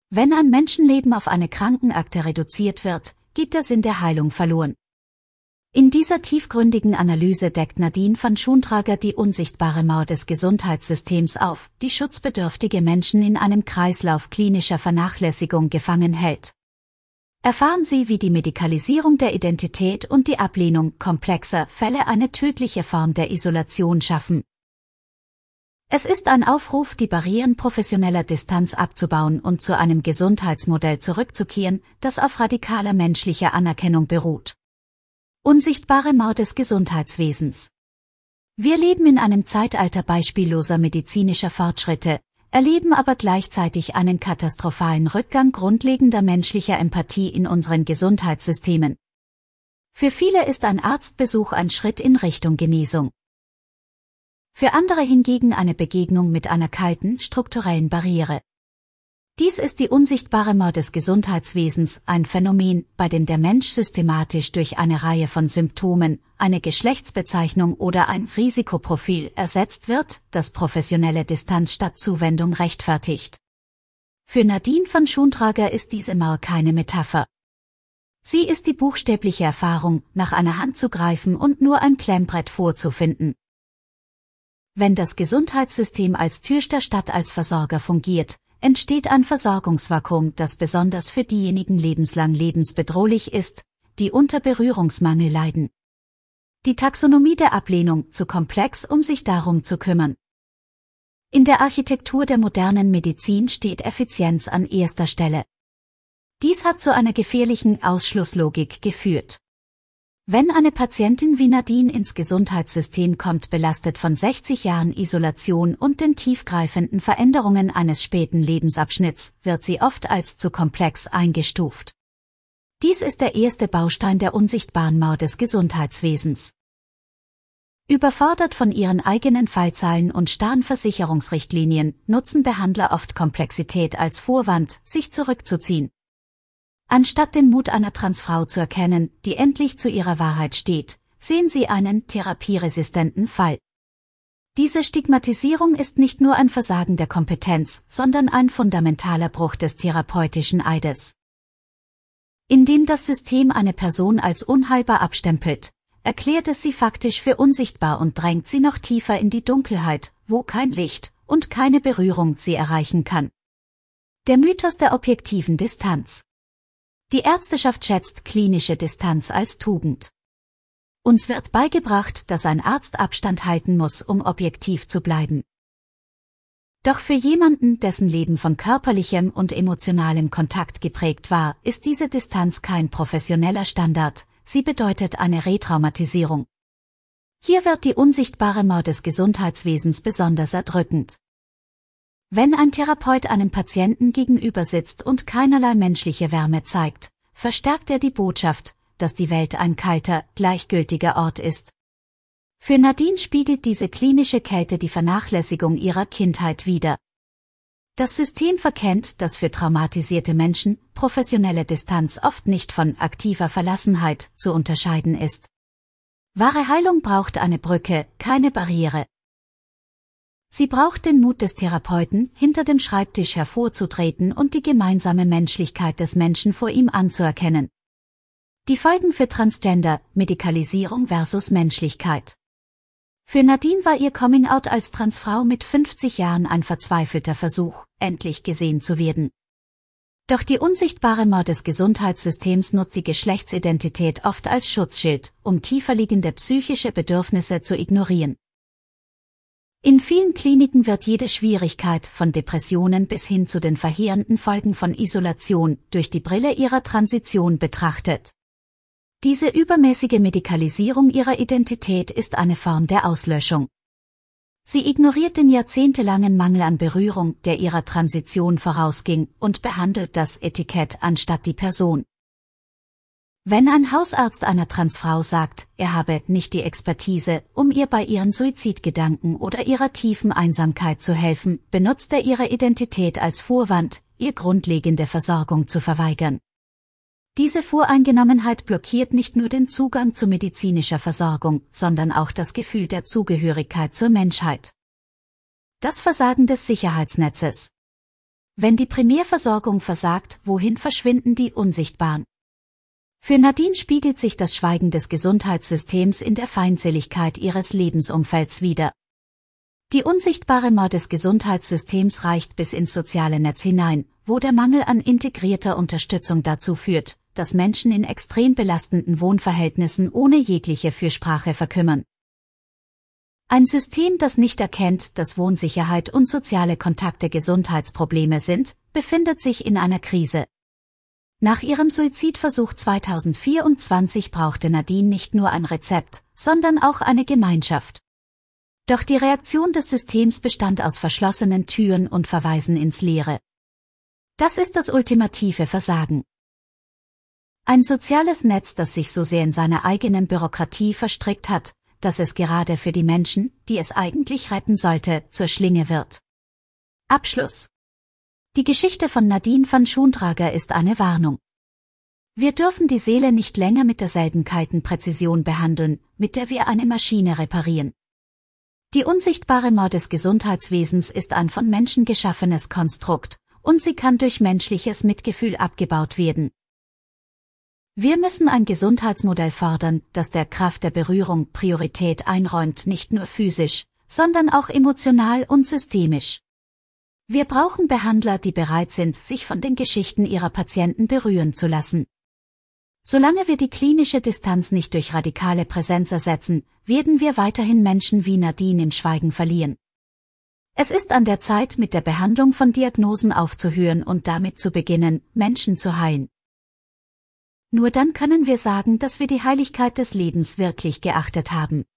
Wenn ein Menschenleben auf eine Krankenakte reduziert wird, geht der Sinn der Heilung verloren. In dieser tiefgründigen Analyse deckt Nadine van Schoondrager die unsichtbare Mauer des Gesundheitssystems auf, die schutzbedürftige Menschen in einem Kreislauf klinischer Vernachlässigung gefangen hält. Erfahren Sie, wie die Medikalisierung der Identität und die Ablehnung komplexer Fälle eine tödliche Form der Isolation schaffen. Es ist ein Aufruf, die Barrieren professioneller Distanz abzubauen und zu einem Gesundheitsmodell zurückzukehren, das auf radikaler menschlicher Anerkennung beruht. Unsichtbare Mauer des Gesundheitswesens. Wir leben in einem Zeitalter beispielloser medizinischer Fortschritte, erleben aber gleichzeitig einen katastrophalen Rückgang grundlegender menschlicher Empathie in unseren Gesundheitssystemen. Für viele ist ein Arztbesuch ein Schritt in Richtung Genesung. Für andere hingegen eine Begegnung mit einer kalten, strukturellen Barriere. Dies ist die unsichtbare Mauer des Gesundheitswesens, ein Phänomen, bei dem der Mensch systematisch durch eine Reihe von Symptomen, eine Geschlechtsbezeichnung oder ein Risikoprofil ersetzt wird, das professionelle Distanz statt Zuwendung rechtfertigt. Für Nadine van Schoondrager ist diese Mauer keine Metapher. Sie ist die buchstäbliche Erfahrung, nach einer Hand zu greifen und nur ein Klemmbrett vorzufinden. Wenn das Gesundheitssystem als Türsteher statt als Versorger fungiert, entsteht ein Versorgungsvakuum, das besonders für diejenigen lebenslang lebensbedrohlich ist, die unter Berührungsmangel leiden. Die Taxonomie der Ablehnung zu komplex, um sich darum zu kümmern. In der Architektur der modernen Medizin steht Effizienz an erster Stelle. Dies hat zu einer gefährlichen Ausschlusslogik geführt. Wenn eine Patientin wie Nadine ins Gesundheitssystem kommt, belastet von 60 Jahren Isolation und den tiefgreifenden Veränderungen eines späten Lebensabschnitts, wird sie oft als zu komplex eingestuft. Dies ist der erste Baustein der unsichtbaren Mauer des Gesundheitswesens. Überfordert von ihren eigenen Fallzahlen und starren Versicherungsrichtlinien, nutzen Behandler oft Komplexität als Vorwand, sich zurückzuziehen. Anstatt den Mut einer Transfrau zu erkennen, die endlich zu ihrer Wahrheit steht, sehen sie einen therapieresistenten Fall. Diese Stigmatisierung ist nicht nur ein Versagen der Kompetenz, sondern ein fundamentaler Bruch des therapeutischen Eides. Indem das System eine Person als unheilbar abstempelt, erklärt es sie faktisch für unsichtbar und drängt sie noch tiefer in die Dunkelheit, wo kein Licht und keine Berührung sie erreichen kann. Der Mythos der objektiven Distanz. Die Ärzteschaft schätzt klinische Distanz als Tugend. Uns wird beigebracht, dass ein Arzt Abstand halten muss, um objektiv zu bleiben. Doch für jemanden, dessen Leben von körperlichem und emotionalem Kontakt geprägt war, ist diese Distanz kein professioneller Standard, sie bedeutet eine Retraumatisierung. Hier wird die unsichtbare Mauer des Gesundheitswesens besonders erdrückend. Wenn ein Therapeut einem Patienten gegenüber sitzt und keinerlei menschliche Wärme zeigt, verstärkt er die Botschaft, dass die Welt ein kalter, gleichgültiger Ort ist. Für Nadine spiegelt diese klinische Kälte die Vernachlässigung ihrer Kindheit wider. Das System verkennt, dass für traumatisierte Menschen professionelle Distanz oft nicht von aktiver Verlassenheit zu unterscheiden ist. Wahre Heilung braucht eine Brücke, keine Barriere. Sie braucht den Mut des Therapeuten, hinter dem Schreibtisch hervorzutreten und die gemeinsame Menschlichkeit des Menschen vor ihm anzuerkennen. Die Folgen für Transgender, Medikalisierung versus Menschlichkeit. Für Nadine war ihr Coming-out als Transfrau mit 50 Jahren ein verzweifelter Versuch, endlich gesehen zu werden. Doch die unsichtbare Mauer des Gesundheitssystems nutzt die Geschlechtsidentität oft als Schutzschild, um tieferliegende psychische Bedürfnisse zu ignorieren. In vielen Kliniken wird jede Schwierigkeit, von Depressionen bis hin zu den verheerenden Folgen von Isolation, durch die Brille ihrer Transition betrachtet. Diese übermäßige Medikalisierung ihrer Identität ist eine Form der Auslöschung. Sie ignoriert den jahrzehntelangen Mangel an Berührung, der ihrer Transition vorausging, und behandelt das Etikett anstatt die Person. Wenn ein Hausarzt einer Transfrau sagt, er habe nicht die Expertise, um ihr bei ihren Suizidgedanken oder ihrer tiefen Einsamkeit zu helfen, benutzt er ihre Identität als Vorwand, ihr grundlegende Versorgung zu verweigern. Diese Voreingenommenheit blockiert nicht nur den Zugang zu medizinischer Versorgung, sondern auch das Gefühl der Zugehörigkeit zur Menschheit. Das Versagen des Sicherheitsnetzes. Wenn die Primärversorgung versagt, wohin verschwinden die Unsichtbaren? Für Nadine spiegelt sich das Schweigen des Gesundheitssystems in der Feindseligkeit ihres Lebensumfelds wider. Die unsichtbare Mauer des Gesundheitssystems reicht bis ins soziale Netz hinein, wo der Mangel an integrierter Unterstützung dazu führt, dass Menschen in extrem belastenden Wohnverhältnissen ohne jegliche Fürsprache verkümmern. Ein System, das nicht erkennt, dass Wohnsicherheit und soziale Kontakte Gesundheitsprobleme sind, befindet sich in einer Krise. Nach ihrem Suizidversuch 2024 brauchte Nadine nicht nur ein Rezept, sondern auch eine Gemeinschaft. Doch die Reaktion des Systems bestand aus verschlossenen Türen und Verweisen ins Leere. Das ist das ultimative Versagen. Ein soziales Netz, das sich so sehr in seiner eigenen Bürokratie verstrickt hat, dass es gerade für die Menschen, die es eigentlich retten sollte, zur Schlinge wird. Abschluss. Die Geschichte von Nadine van Schoondrager ist eine Warnung. Wir dürfen die Seele nicht länger mit derselben kalten Präzision behandeln, mit der wir eine Maschine reparieren. Die unsichtbare Mauer des Gesundheitswesens ist ein von Menschen geschaffenes Konstrukt, und sie kann durch menschliches Mitgefühl abgebaut werden. Wir müssen ein Gesundheitsmodell fordern, das der Kraft der Berührung Priorität einräumt, nicht nur physisch, sondern auch emotional und systemisch. Wir brauchen Behandler, die bereit sind, sich von den Geschichten ihrer Patienten berühren zu lassen. Solange wir die klinische Distanz nicht durch radikale Präsenz ersetzen, werden wir weiterhin Menschen wie Nadine im Schweigen verlieren. Es ist an der Zeit, mit der Behandlung von Diagnosen aufzuhören und damit zu beginnen, Menschen zu heilen. Nur dann können wir sagen, dass wir die Heiligkeit des Lebens wirklich geachtet haben.